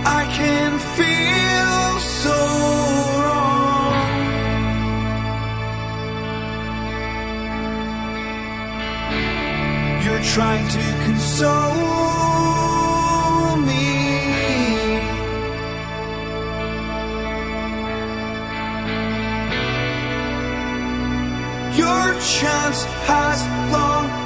I can feel so wrong. You're trying to console me. Your chance has long